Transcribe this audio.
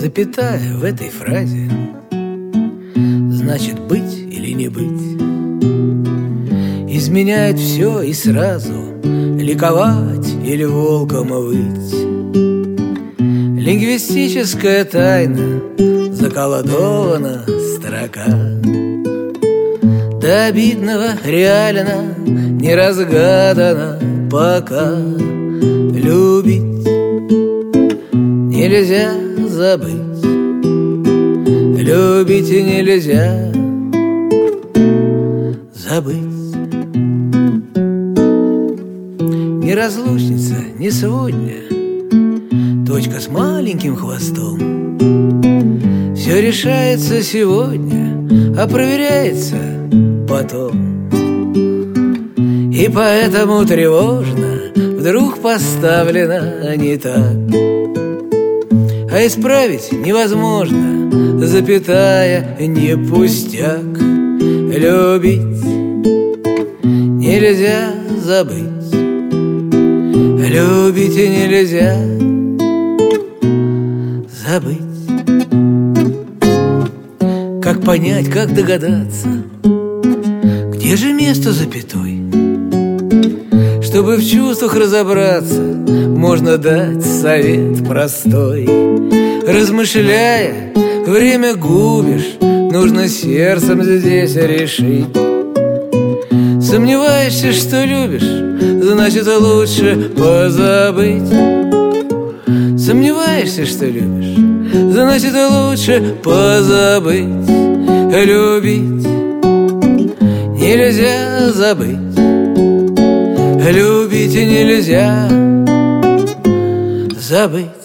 запятая в этой фразе значит быть или не быть. Изменяет все и сразу, ликовать или волком выть. Лингвистическая тайна, заколдована строка. До обидного реально не разгадана пока. Любить нельзя забыть, любить нельзя забыть. Не разлучница, не сегодня, точка с маленьким хвостом. Все решается сегодня, а проверяется потом. И поэтому тревожно вдруг поставлено не так. А исправить невозможно, запятая не пустяк. Любить нельзя забыть, любить нельзя забыть. Как понять, как догадаться, где же место запятой? Чтобы в чувствах разобраться, можно дать совет простой. Размышляя, время губишь, нужно сердцем здесь решить. Сомневаешься, что любишь, значит лучше позабыть. Сомневаешься, что любишь, значит лучше позабыть. Любить нельзя забыть, любить нельзя забыть.